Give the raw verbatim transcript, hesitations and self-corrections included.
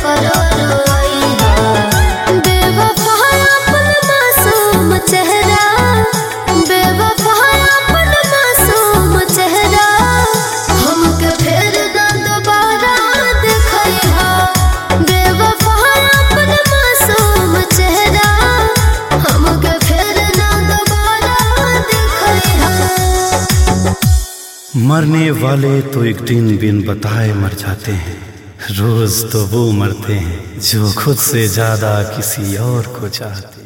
करो रोइहा। बेवफा अपन मासूम चेहरा, बेवफा अपन मासूम चेहरा, हमके फिर ना दोबारा देखइहा। बेवफा अपन मासूम चेहरा, हमके फिर ना दोबारा देखइहा। मरने वाले तो एक दिन बिन बताए मर जाते हैं, रोज तो वो मरते हैं जो खुद से ज्यादा किसी और को चाहते हैं।